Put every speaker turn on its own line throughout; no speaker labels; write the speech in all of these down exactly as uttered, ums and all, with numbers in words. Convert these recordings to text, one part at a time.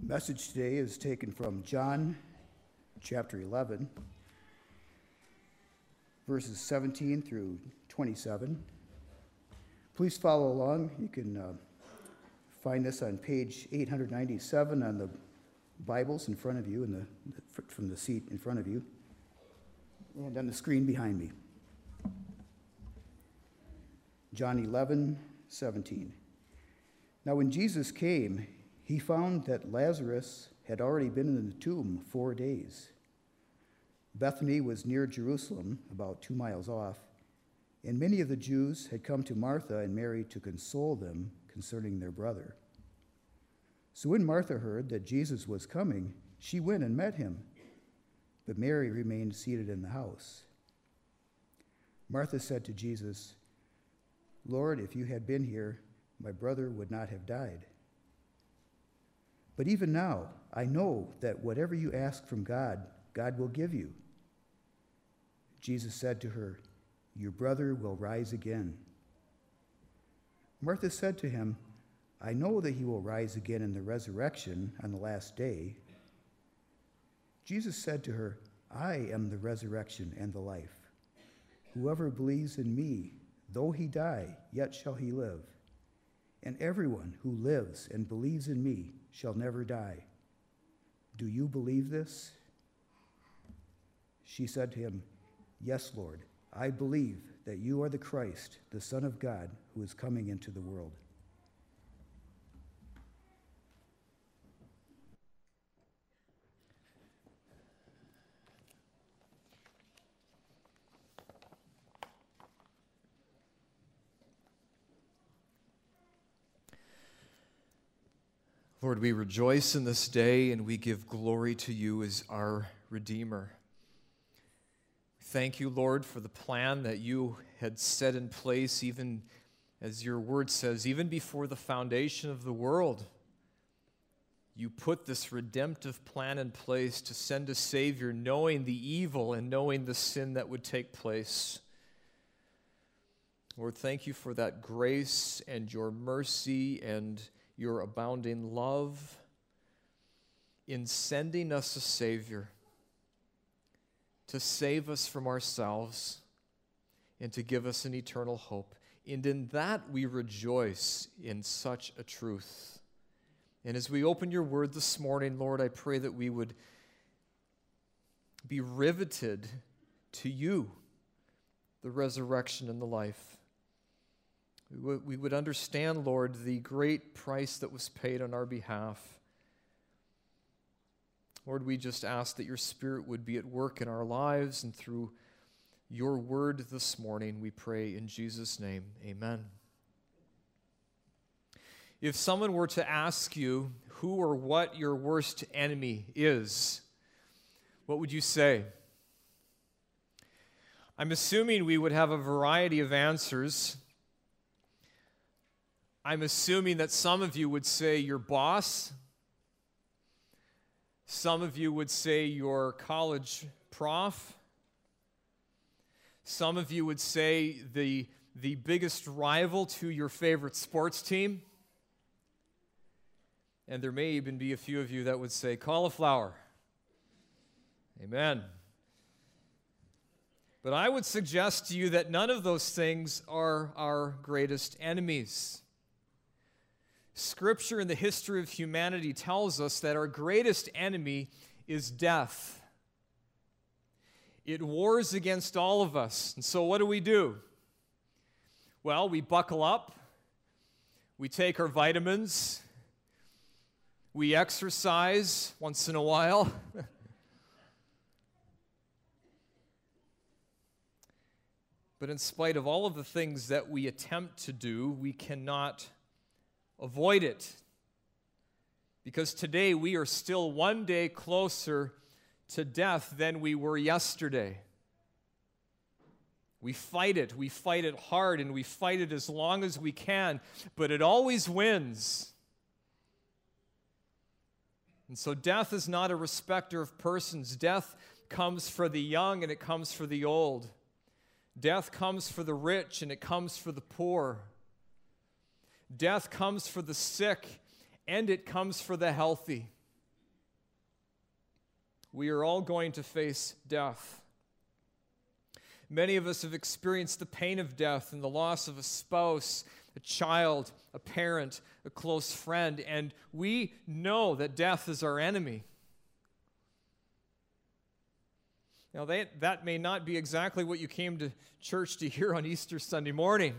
Message today is taken from John chapter eleven, verses seventeen through twenty-seven. Please follow along. You can uh, find this on page eight ninety-seven on the Bibles in front of you, and the, the, from the seat in front of you, and on the screen behind me. John eleven, seventeen. Now when Jesus came, he found that Lazarus had already been in the tomb four days. Bethany was near Jerusalem, about two miles off, and many of the Jews had come to Martha and Mary to console them concerning their brother. So when Martha heard that Jesus was coming, she went and met him, but Mary remained seated in the house. Martha said to Jesus, "Lord, if you had been here, my brother would not have died. But even now, I know that whatever you ask from God, God will give you." Jesus said to her, "Your brother will rise again." Martha said to him, "I know that he will rise again in the resurrection on the last day." Jesus said to her, "I am the resurrection and the life. Whoever believes in me, though he die, yet shall he live. And everyone who lives and believes in me shall never die. Do you believe this?" She said to him, "Yes, Lord, I believe that you are the Christ, the Son of God, who is coming into the world."
Lord, we rejoice in this day and we give glory to you as our Redeemer. Thank you, Lord, for the plan that you had set in place, even as your word says, even before the foundation of the world. You put this redemptive plan in place to send a Savior, knowing the evil and knowing the sin that would take place. Lord, thank you for that grace and your mercy and your abounding love in sending us a Savior to save us from ourselves and to give us an eternal hope. And in that we rejoice in such a truth. And as we open your word this morning, Lord, I pray that we would be riveted to you, the resurrection and the life. We would, we would understand, Lord, the great price that was paid on our behalf. Lord, we just ask that your Spirit would be at work in our lives, and through your word this morning, we pray in Jesus' name. Amen. If someone were to ask you who or what your worst enemy is, what would you say? I'm assuming we would have a variety of answers. I'm assuming that some of you would say your boss. Some of you would say your college prof. Some of you would say the, the biggest rival to your favorite sports team. And there may even be a few of you that would say cauliflower. Amen. But I would suggest to you that none of those things are our greatest enemies. Scripture and the history of humanity tells us that our greatest enemy is death. It wars against all of us. And so what do we do? Well, we buckle up. We take our vitamins. We exercise once in a while. But in spite of all of the things that we attempt to do, we cannot avoid it. Because today we are still one day closer to death than we were yesterday. We fight it. We fight it hard, and we fight it as long as we can, but it always wins. And so death is not a respecter of persons. Death comes for the young and it comes for the old. Death comes for the rich and it comes for the poor. Death comes for the sick, and it comes for the healthy. We are all going to face death. Many of us have experienced the pain of death and the loss of a spouse, a child, a parent, a close friend, and we know that death is our enemy. Now, that, that may not be exactly what you came to church to hear on Easter Sunday morning,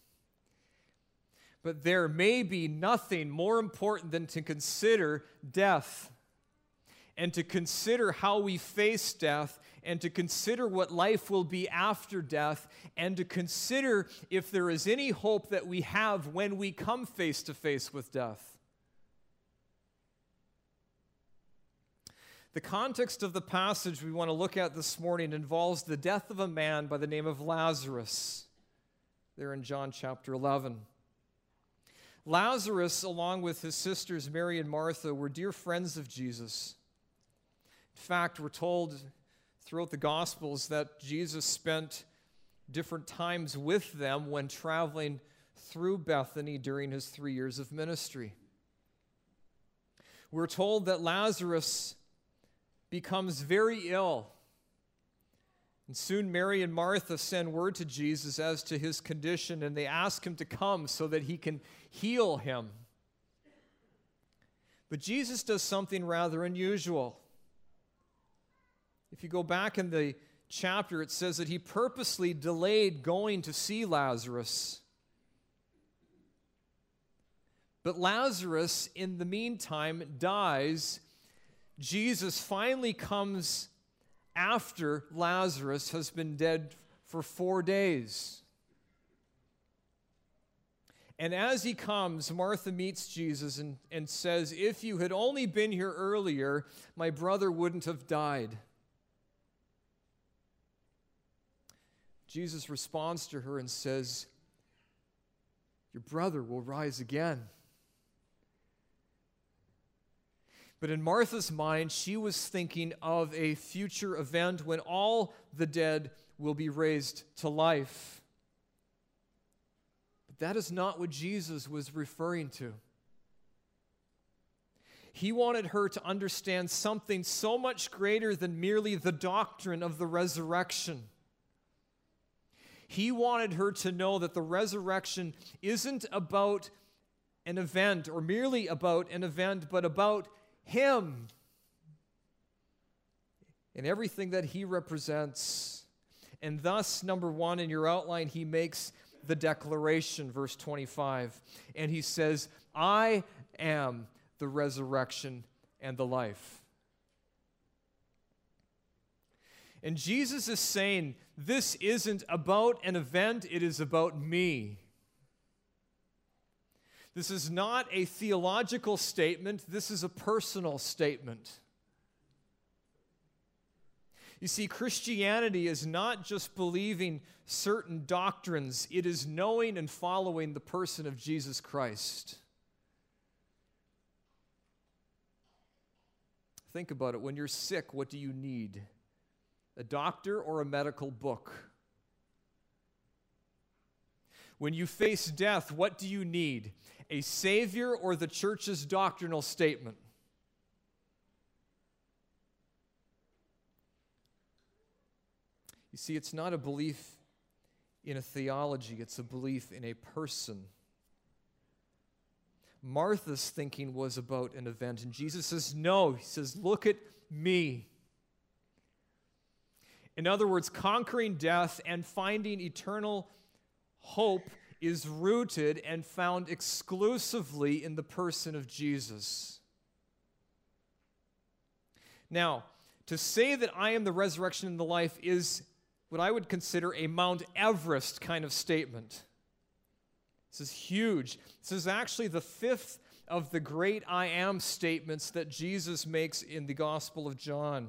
but there may be nothing more important than to consider death and to consider how we face death and to consider what life will be after death and to consider if there is any hope that we have when we come face to face with death. The context of the passage we want to look at this morning involves the death of a man by the name of Lazarus, there in John chapter eleven. Lazarus, along with his sisters Mary and Martha, were dear friends of Jesus. In fact, we're told throughout the Gospels that Jesus spent different times with them when traveling through Bethany during his three years of ministry. We're told that Lazarus becomes very ill. And soon Mary and Martha send word to Jesus as to his condition, and they ask him to come so that he can heal him. But Jesus does something rather unusual. If you go back in the chapter, it says that he purposely delayed going to see Lazarus. But Lazarus, in the meantime, dies. Jesus finally comes after Lazarus has been dead for four days. And as he comes, Martha meets Jesus and, and says, "If you had only been here earlier, my brother wouldn't have died." Jesus responds to her and says, "Your brother will rise again." But in Martha's mind, she was thinking of a future event when all the dead will be raised to life. But that is not what Jesus was referring to. He wanted her to understand something so much greater than merely the doctrine of the resurrection. He wanted her to know that the resurrection isn't about an event or merely about an event, but about Him and everything that He represents. And thus, number one, in your outline, He makes the declaration, verse twenty-five. And He says, "I am the resurrection and the life." And Jesus is saying, this isn't about an event, it is about me. This is not a theological statement, this is a personal statement. You see, Christianity is not just believing certain doctrines, it is knowing and following the person of Jesus Christ. Think about it. When you're sick, what do you need? A doctor or a medical book? When you face death, what do you need? A Savior or the church's doctrinal statement? You see, it's not a belief in a theology, it's a belief in a person. Martha's thinking was about an event, and Jesus says, no. He says, look at me. In other words, conquering death and finding eternal hope is rooted and found exclusively in the person of Jesus. Now, to say that I am the resurrection and the life is what I would consider a Mount Everest kind of statement. This is huge. This is actually the fifth of the great I am statements that Jesus makes in the Gospel of John.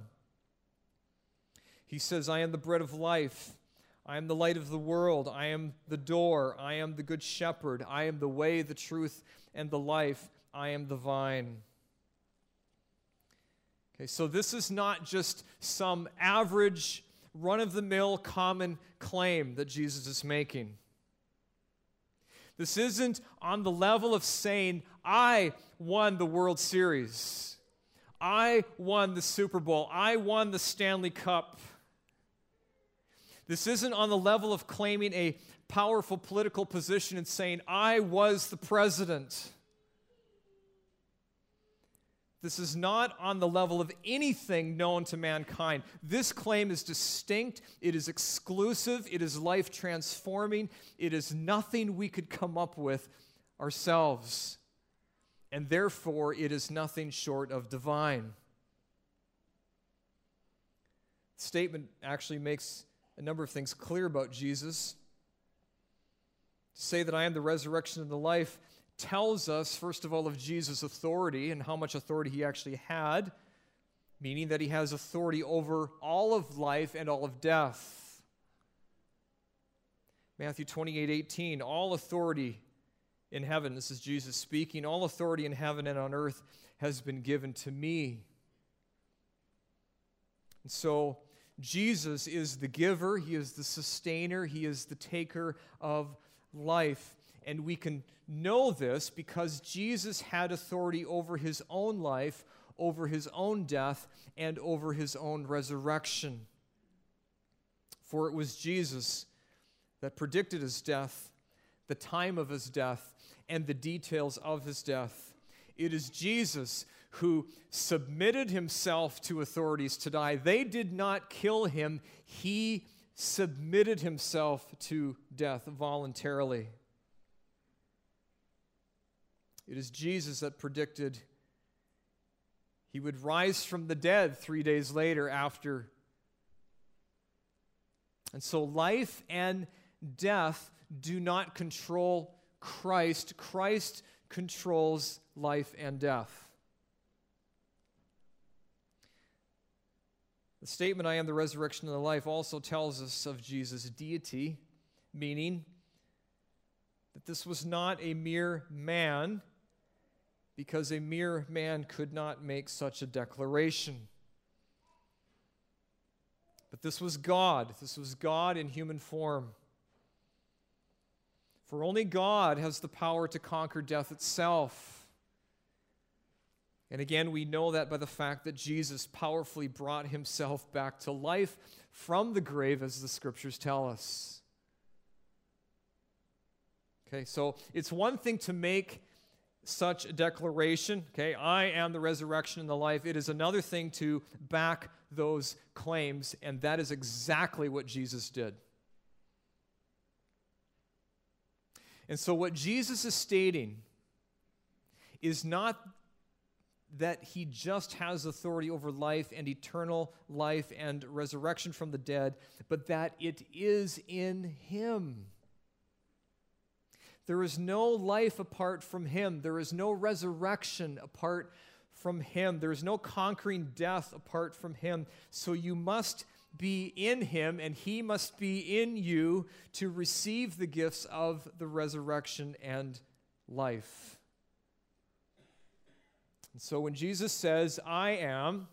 He says, I am the bread of life. I am the light of the world. I am the door. I am the good shepherd. I am the way, the truth, and the life. I am the vine. Okay, so this is not just some average, run-of-the-mill common claim that Jesus is making. This isn't on the level of saying, I won the World Series. I won the Super Bowl. I won the Stanley Cup. This isn't on the level of claiming a powerful political position and saying, I was the president. This is not on the level of anything known to mankind. This claim is distinct, it is exclusive, it is life-transforming, it is nothing we could come up with ourselves. And therefore, it is nothing short of divine. The statement actually makes a number of things clear about Jesus. To say that I am the resurrection and the life tells us, first of all, of Jesus' authority and how much authority he actually had, meaning that he has authority over all of life and all of death. Matthew twenty-eight eighteen, all authority in heaven, this is Jesus speaking, all authority in heaven and on earth has been given to me. And so, Jesus is the giver, he is the sustainer, he is the taker of life. And we can know this because Jesus had authority over his own life, over his own death, and over his own resurrection. For it was Jesus that predicted his death, the time of his death, and the details of his death. It is Jesus who submitted himself to authorities to die. They did not kill him. He submitted himself to death voluntarily. It is Jesus that predicted he would rise from the dead three days later after. And so life and death do not control Christ. Christ controls life and death. The statement, I am the resurrection and the life, also tells us of Jesus' deity, meaning that this was not a mere man, because a mere man could not make such a declaration. But this was God. This was God in human form. For only God has the power to conquer death itself. And again, we know that by the fact that Jesus powerfully brought himself back to life from the grave, as the scriptures tell us. Okay, so it's one thing to make such a declaration, okay, I am the resurrection and the life. It is another thing to back those claims, and that is exactly what Jesus did. And so what Jesus is stating is not that he just has authority over life and eternal life and resurrection from the dead, but that it is in him. There is no life apart from him. There is no resurrection apart from him. There is no conquering death apart from him. So you must be in him, and he must be in you to receive the gifts of the resurrection and life. And so when Jesus says, I am,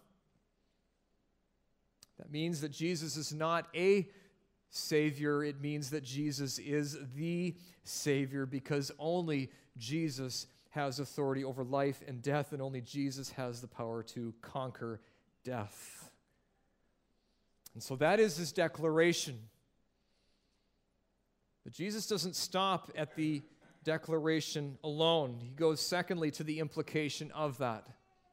that means that Jesus is not a Savior. It means that Jesus is the Savior, because only Jesus has authority over life and death, and only Jesus has the power to conquer death. And so that is his declaration. But Jesus doesn't stop at the declaration alone. He goes, secondly, to the implication of that.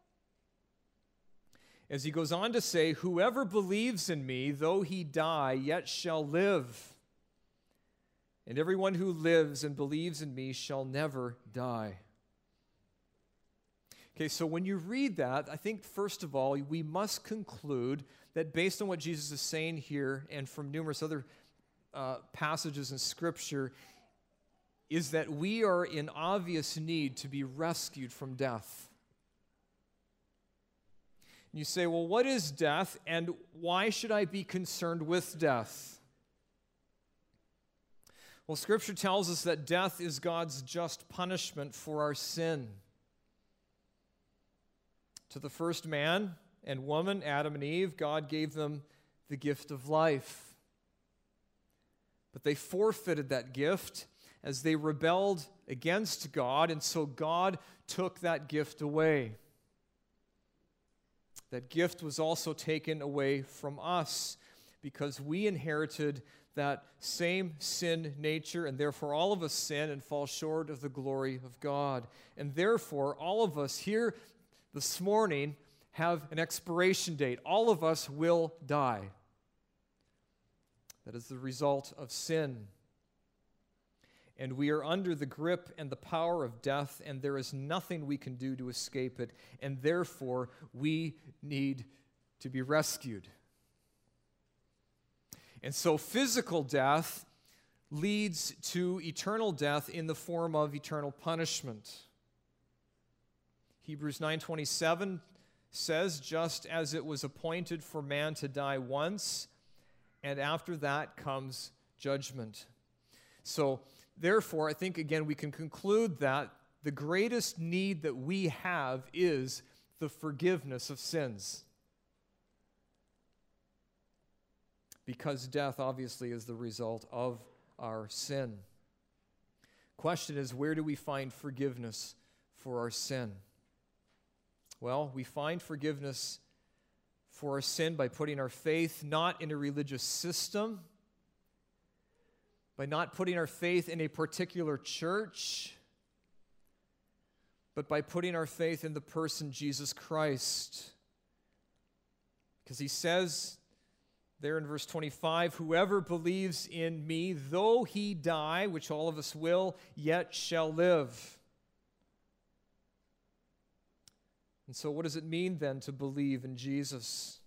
As he goes on to say, whoever believes in me, though he die, yet shall live. And everyone who lives and believes in me shall never die. Okay, so when you read that, I think, first of all, we must conclude that based on what Jesus is saying here and from numerous other uh, passages in Scripture, is that we are in obvious need to be rescued from death. And you say, well, what is death, and why should I be concerned with death? Well, Scripture tells us that death is God's just punishment for our sin. To the first man and woman, Adam and Eve, God gave them the gift of life. But they forfeited that gift as they rebelled against God, and so God took that gift away. That gift was also taken away from us because we inherited that same sin nature, and therefore all of us sin and fall short of the glory of God. And therefore, all of us here this morning have an expiration date. All of us will die. That is the result of sin. And we are under the grip and the power of death, and there is nothing we can do to escape it, and therefore we need to be rescued. And so physical death leads to eternal death in the form of eternal punishment. Hebrews nine twenty-seven says, just as it was appointed for man to die once, and after that comes judgment. So, therefore, I think, again, we can conclude that the greatest need that we have is the forgiveness of sins. Because death, obviously, is the result of our sin. Question is, where do we find forgiveness for our sin? Well, we find forgiveness for our sin by putting our faith not in a religious system, by not putting our faith in a particular church, but by putting our faith in the person Jesus Christ. Because he says there in verse twenty-five, whoever believes in me, though he die, which all of us will, yet shall live. And so what does it mean then to believe in Jesus?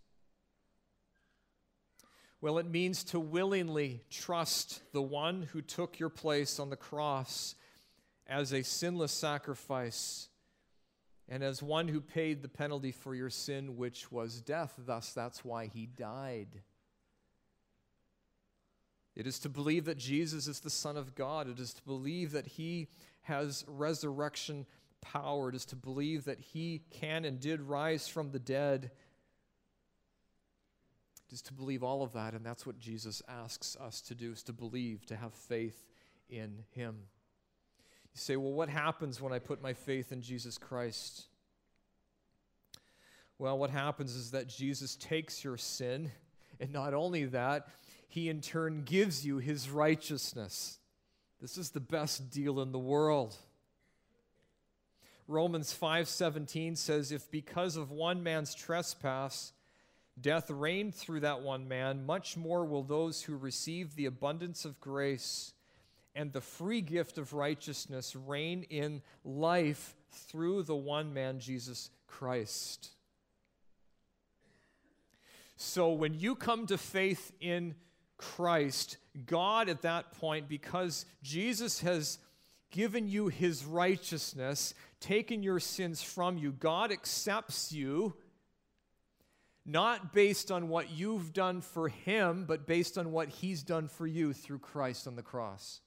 Well, it means to willingly trust the one who took your place on the cross as a sinless sacrifice and as one who paid the penalty for your sin, which was death. Thus, that's why he died. It is to believe that Jesus is the Son of God. It is to believe that he has resurrection power. It is to believe that he can and did rise from the dead. It is to believe all of that, and that's what Jesus asks us to do, is to believe, to have faith in him. You say, well, what happens when I put my faith in Jesus Christ? Well, what happens is that Jesus takes your sin, and not only that, he in turn gives you his righteousness. This is the best deal in the world. Romans five seventeen says, if because of one man's trespass death reigned through that one man, much more will those who receive the abundance of grace and the free gift of righteousness reign in life through the one man, Jesus Christ. So when you come to faith in Christ, God at that point, because Jesus has given you his righteousness, taken your sins from you, God accepts you, not based on what you've done for him, but based on what he's done for you through Christ on the cross.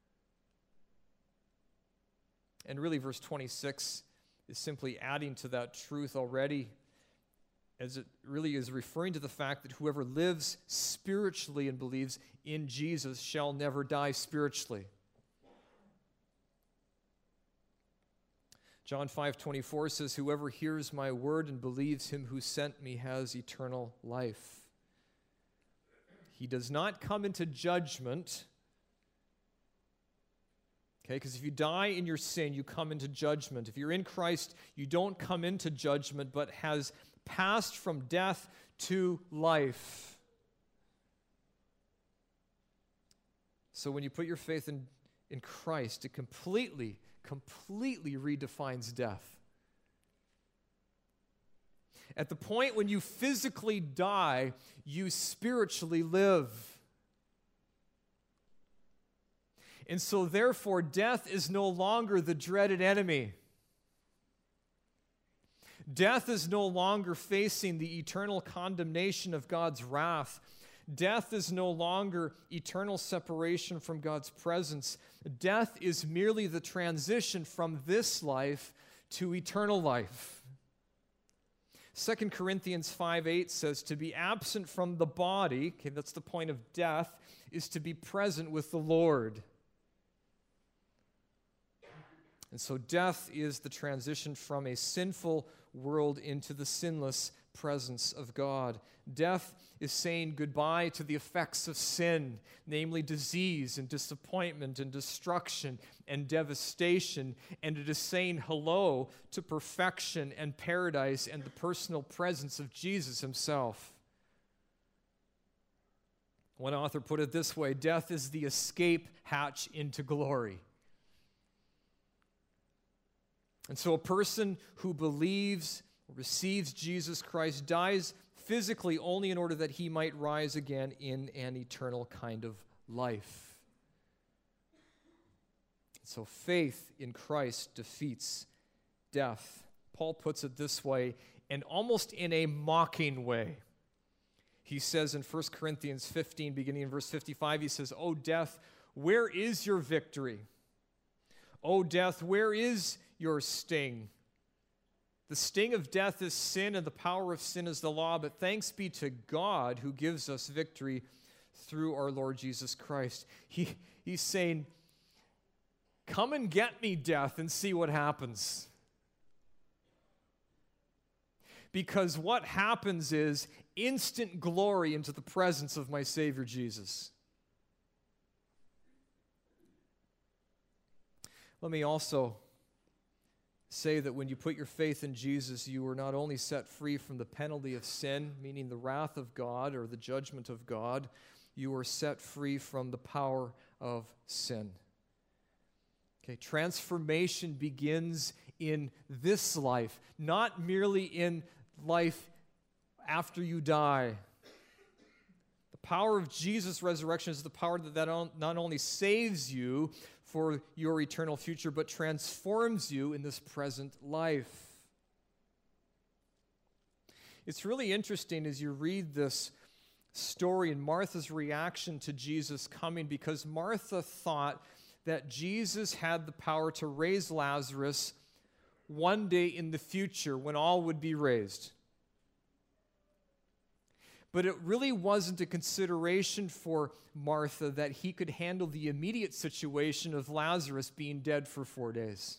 And really, verse twenty-six is simply adding to that truth already, as it really is referring to the fact that whoever lives spiritually and believes in Jesus shall never die spiritually. John five twenty-four says, whoever hears my word and believes him who sent me has eternal life. He does not come into judgment. Okay, because if you die in your sin, you come into judgment. If you're in Christ, you don't come into judgment, but has passed from death to life. So when you put your faith in, in Christ, it completely, completely redefines death. At the point when you physically die, you spiritually live. And so therefore, death is no longer the dreaded enemy. Death is no longer facing the eternal condemnation of God's wrath. Death is no longer eternal separation from God's presence. Death is merely the transition from this life to eternal life. Second Corinthians five eight says, to be absent from the body, okay, that's the point of death, is to be present with the Lord. And so death is the transition from a sinful world into the sinless presence of God. Death is saying goodbye to the effects of sin, namely disease and disappointment and destruction and devastation, and it is saying hello to perfection and paradise and the personal presence of Jesus himself. One author put it this way: death is the escape hatch into glory. And so a person who believes, receives Jesus Christ, dies physically only in order that he might rise again in an eternal kind of life. So faith in Christ defeats death. Paul puts it this way, and almost in a mocking way. He says in First Corinthians fifteen, beginning in verse fifty-five, he says, "O death, where is your victory? O death, where is your sting? The sting of death is sin, and the power of sin is the law. But thanks be to God who gives us victory through our Lord Jesus Christ." He, he's saying, come and get me, death, and see what happens. Because what happens is instant glory into the presence of my Savior Jesus. Let me also say that when you put your faith in Jesus, you are not only set free from the penalty of sin, meaning the wrath of God or the judgment of God, you are set free from the power of sin. Okay, transformation begins in this life, not merely in life after you die. The power of Jesus' resurrection is the power that, that not only saves you for your eternal future, but transforms you in this present life. It's really interesting as you read this story and Martha's reaction to Jesus coming, because Martha thought that Jesus had the power to raise Lazarus one day in the future when all would be raised. But it really wasn't a consideration for Martha that he could handle the immediate situation of Lazarus being dead for four days.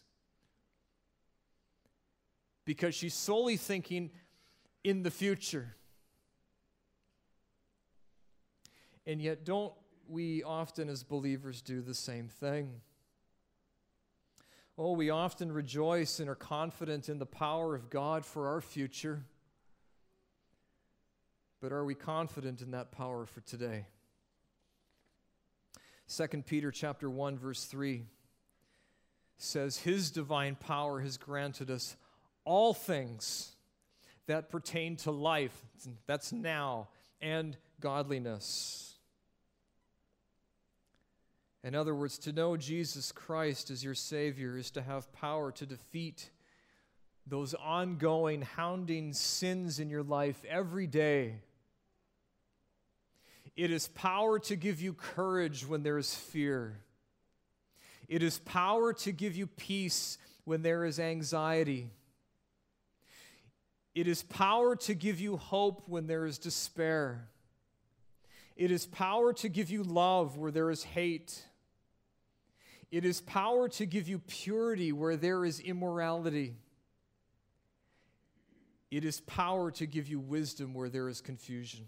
Because she's solely thinking in the future. And yet, don't we often as believers do the same thing? Oh, we often rejoice and are confident in the power of God for our future. But are we confident in that power for today? Second Peter chapter one, verse three says, "His divine power has granted us all things that pertain to life," that's now, "and godliness." In other words, to know Jesus Christ as your Savior is to have power to defeat those ongoing, hounding sins in your life every day. It is power to give you courage when there is fear. It is power to give you peace when there is anxiety. It is power to give you hope when there is despair. It is power to give you love where there is hate. It is power to give you purity where there is immorality. It is power to give you wisdom where there is confusion.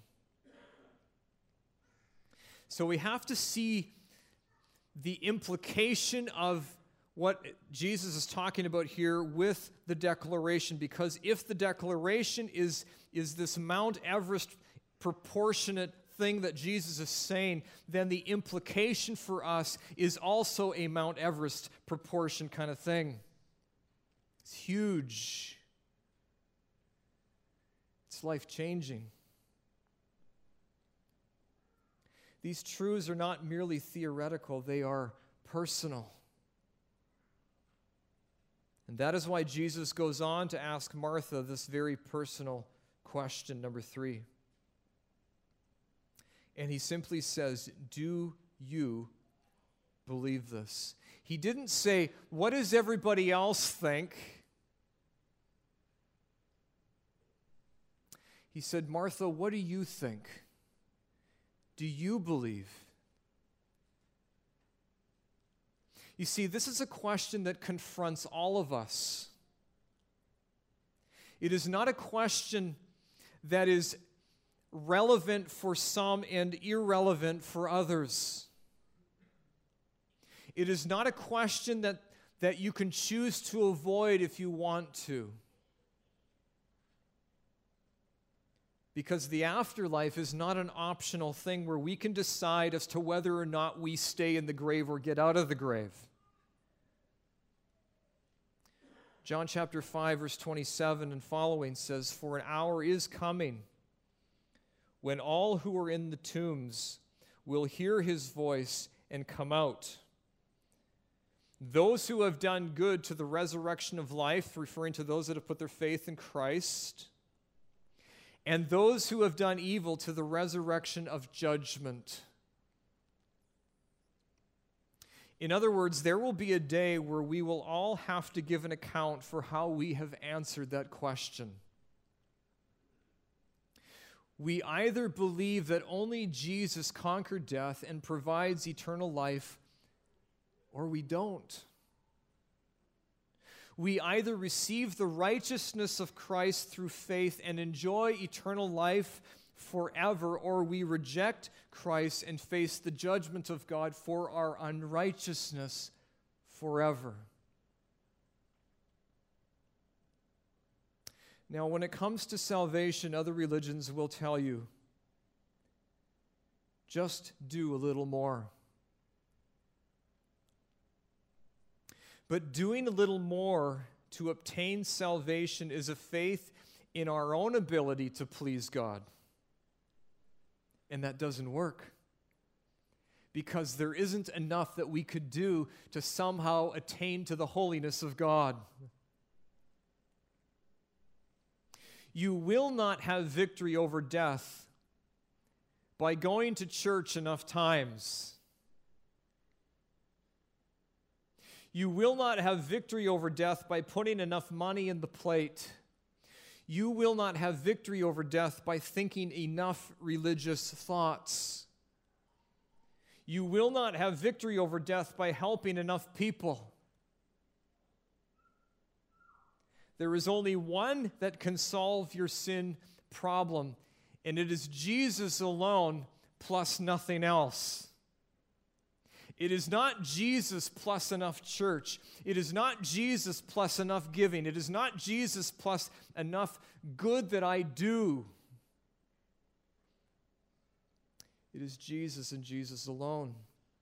So we have to see the implication of what Jesus is talking about here with the declaration, because if the declaration is, is this Mount Everest proportionate thing that Jesus is saying, then the implication for us is also a Mount Everest proportion kind of thing. It's huge. It's life-changing. These truths are not merely theoretical, they are personal. And that is why Jesus goes on to ask Martha this very personal question, number three. And he simply says, "Do you believe this?" He didn't say, "What does everybody else think?" He said, "Martha, what do you think? Do you believe?" You see, this is a question that confronts all of us. It is not a question that is relevant for some and irrelevant for others. It is not a question that, that you can choose to avoid if you want to. Because the afterlife is not an optional thing where we can decide as to whether or not we stay in the grave or get out of the grave. John chapter five, verse twenty-seven and following says, "For an hour is coming when all who are in the tombs will hear his voice and come out. Those who have done good to the resurrection of life," referring to those that have put their faith in Christ, "and those who have done evil to the resurrection of judgment." In other words, there will be a day where we will all have to give an account for how we have answered that question. We either believe that only Jesus conquered death and provides eternal life, or we don't. We either receive the righteousness of Christ through faith and enjoy eternal life forever, or we reject Christ and face the judgment of God for our unrighteousness forever. Now, when it comes to salvation, other religions will tell you, just do a little more. But doing a little more to obtain salvation is a faith in our own ability to please God. And that doesn't work. Because there isn't enough that we could do to somehow attain to the holiness of God. You will not have victory over death by going to church enough times. You will not have victory over death by putting enough money in the plate. You will not have victory over death by thinking enough religious thoughts. You will not have victory over death by helping enough people. There is only one that can solve your sin problem, and it is Jesus alone plus nothing else. It is not Jesus plus enough church. It is not Jesus plus enough giving. It is not Jesus plus enough good that I do. It is Jesus and Jesus alone.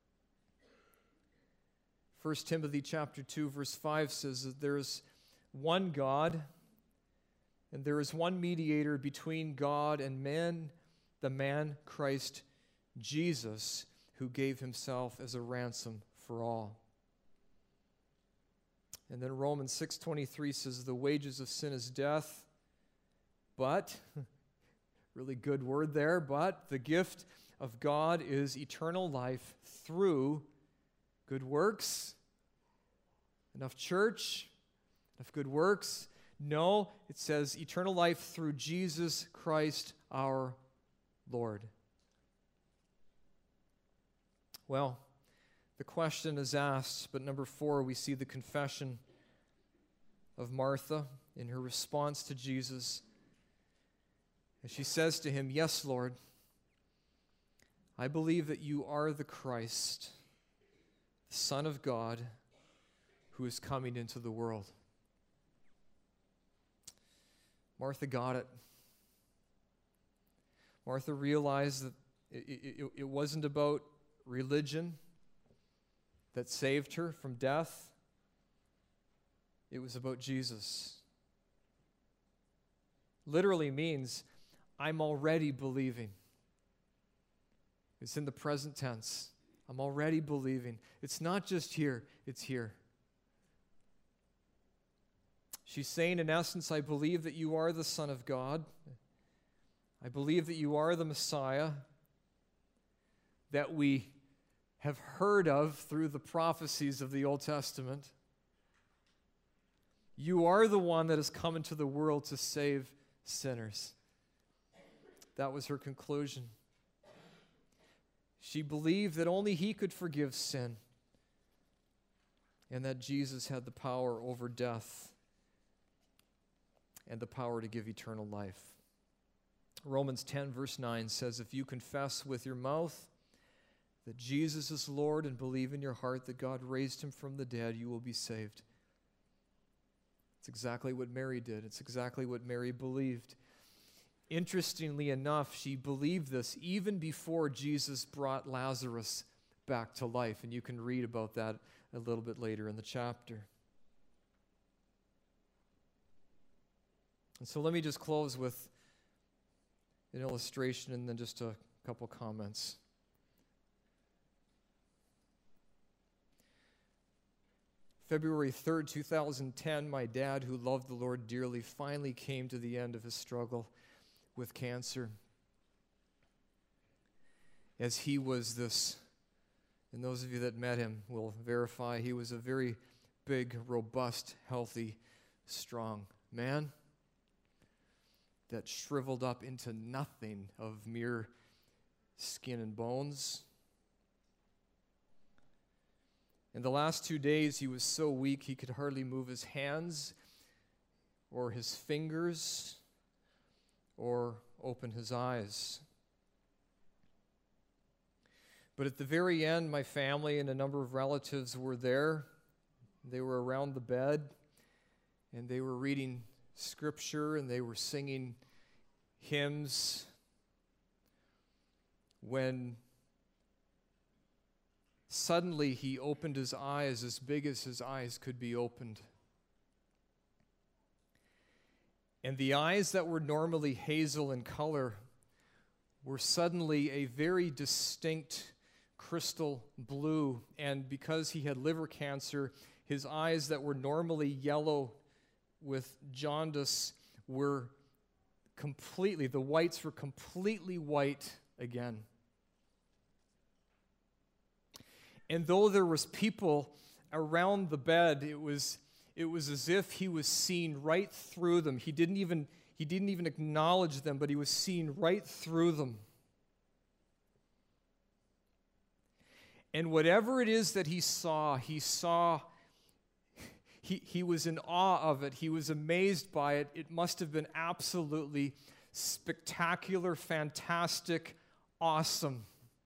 First Timothy chapter two, verse five says that there is one God, and there is one mediator between God and men, the man Christ Jesus, who gave himself as a ransom for all. And then Romans six twenty-three says, the wages of sin is death, but, really good word there, but the gift of God is eternal life through good works. Enough church, enough good works. No, it says eternal life through Jesus Christ our Lord. Well, the question is asked, but number four, we see the confession of Martha in her response to Jesus. And she says to him, "Yes, Lord, I believe that you are the Christ, the Son of God, who is coming into the world." Martha got it. Martha realized that it, it, it wasn't about religion that saved her from death. It was about Jesus. Literally means, I'm already believing. It's in the present tense. I'm already believing. It's not just here, it's here. She's saying, in essence, I believe that you are the Son of God. I believe that you are the Messiah that we have heard of through the prophecies of the Old Testament. You are the one that has come into the world to save sinners. That was her conclusion. She believed that only he could forgive sin and that Jesus had the power over death. and the power to give eternal life. Romans ten, verse nine says, if you confess with your mouth that Jesus is Lord and believe in your heart that God raised him from the dead, you will be saved. It's exactly what Mary did. It's exactly what Mary believed. Interestingly enough, she believed this even before Jesus brought Lazarus back to life, and you can read about that a little bit later in the chapter. And so let me just close with an illustration and then just a couple comments. February third, two thousand ten, my dad, who loved the Lord dearly, finally came to the end of his struggle with cancer. As he was this, and those of you that met him will verify, he was a very big, robust, healthy, strong man that shriveled up into nothing of mere skin and bones. In the last two days, he was so weak he could hardly move his hands or his fingers or open his eyes. But at the very end, my family and a number of relatives were there. They were around the bed, and they were reading scripture, and they were singing hymns when suddenly he opened his eyes as big as his eyes could be opened. And the eyes that were normally hazel in color were suddenly a very distinct crystal blue. And because he had liver cancer, his eyes that were normally yellow with jaundice were completely, the whites were completely white again. And though there was people around the bed, it was it was as if he was seeing right through them. He didn't even he didn't even acknowledge them, but he was seeing right through them. And whatever it is that he saw, he saw He, he was in awe of it. He was amazed by it. It must have been absolutely spectacular, fantastic, awesome.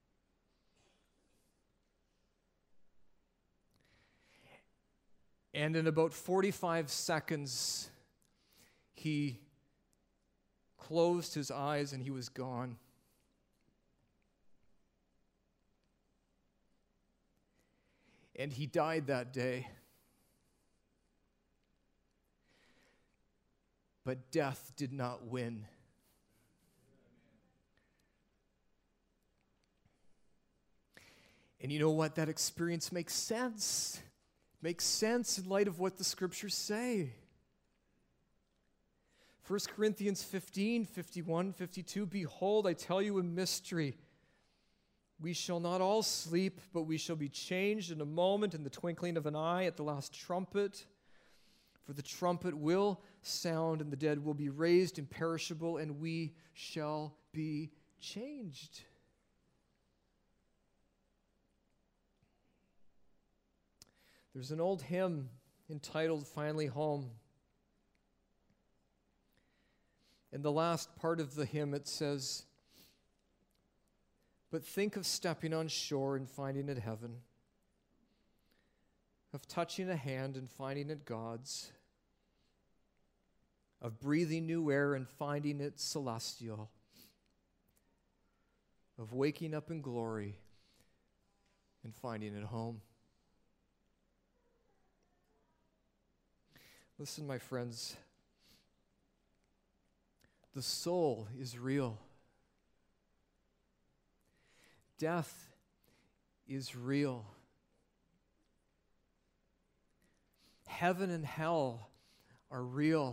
And in about forty-five seconds, he closed his eyes and he was gone. And he died that day. But death did not win. And you know what? That experience makes sense. Makes sense in light of what the scriptures say. First Corinthians fifteen, fifty-one, fifty-two, behold, I tell you a mystery. We shall not all sleep, but we shall be changed in a moment, in the twinkling of an eye, at the last trumpet. For the trumpet will sound, and the dead will be raised imperishable, and we shall be changed. There's an old hymn entitled Finally Home. In the last part of the hymn it says, but think of stepping on shore and finding it heaven, of touching a hand and finding it God's, of breathing new air and finding it celestial, of waking up in glory and finding it home. Listen, my friends, the soul is real. Death is real. Heaven and hell are real.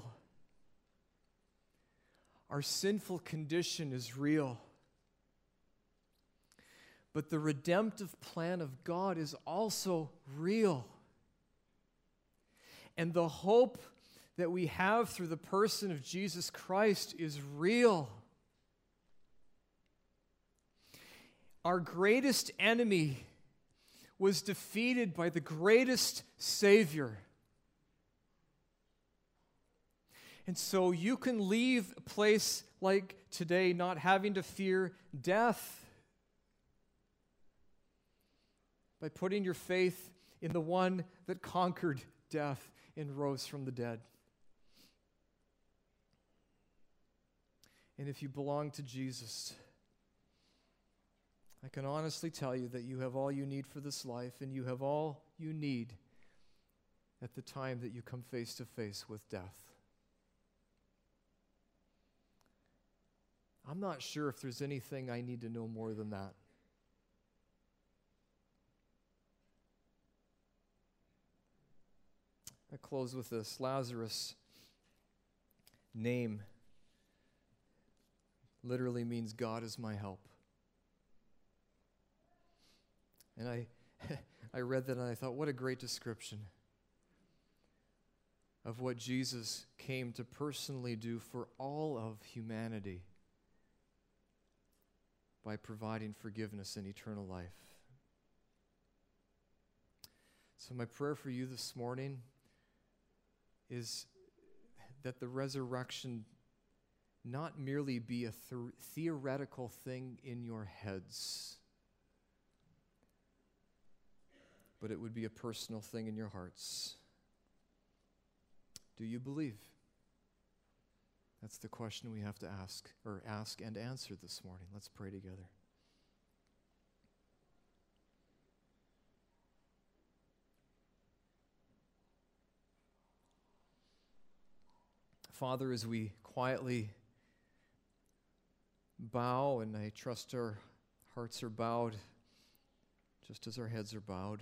Our sinful condition is real. But the redemptive plan of God is also real. And the hope that we have through the person of Jesus Christ is real. Our greatest enemy was defeated by the greatest Savior. And so you can leave a place like today not having to fear death by putting your faith in the one that conquered death and rose from the dead. And if you belong to Jesus, I can honestly tell you that you have all you need for this life, and you have all you need at the time that you come face to face with death. I'm not sure if there's anything I need to know more than that. I close with this. Lazarus' name literally means God is my help. And I, I read that and I thought, what a great description of what Jesus came to personally do for all of humanity by providing forgiveness and eternal life. So my prayer for you this morning is that the resurrection not merely be a th- theoretical thing in your heads, but it would be a personal thing in your hearts. Do you believe? That's the question we have to ask, or ask and answer this morning. Let's pray together. Father, as we quietly bow, and I trust our hearts are bowed just as our heads are bowed,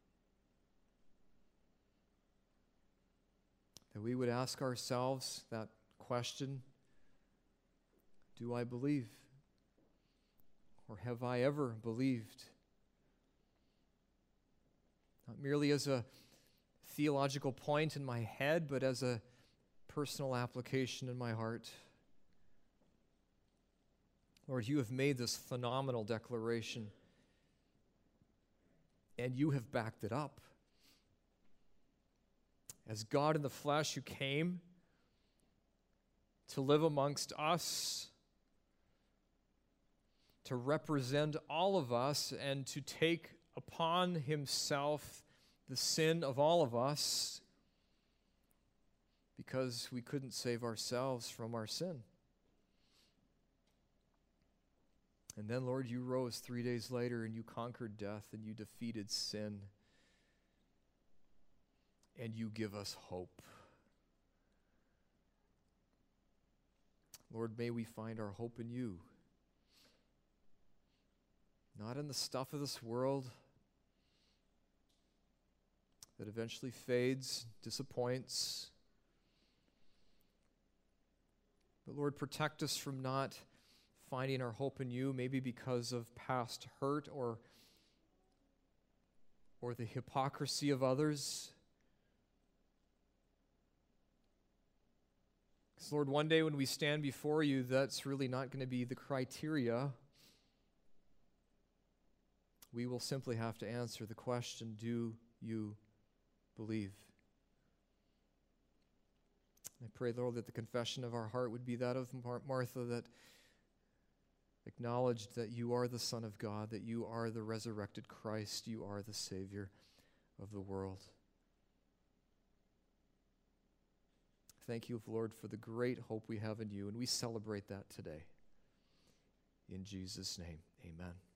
that we would ask ourselves that question, do I believe? Or have I ever believed? Not merely as a theological point in my head, but as a personal application in my heart. Lord, you have made this phenomenal declaration, and you have backed it up. As God in the flesh who came to live amongst us, to represent all of us, and to take upon himself the sin of all of us, because we couldn't save ourselves from our sin. And then, Lord, you rose three days later and you conquered death and you defeated sin. And you give us hope. Lord, may we find our hope in you. Not in the stuff of this world that eventually fades, disappoints. But Lord, protect us from not finding our hope in you, maybe because of past hurt or, or the hypocrisy of others. Because Lord, one day when we stand before you, that's really not going to be the criteria. We will simply have to answer the question, do you believe? I pray, Lord, that the confession of our heart would be that of Mar- Martha, that acknowledged that you are the Son of God, that you are the resurrected Christ, you are the Savior of the world. Thank you, Lord, for the great hope we have in you, and we celebrate that today. In Jesus' name, amen.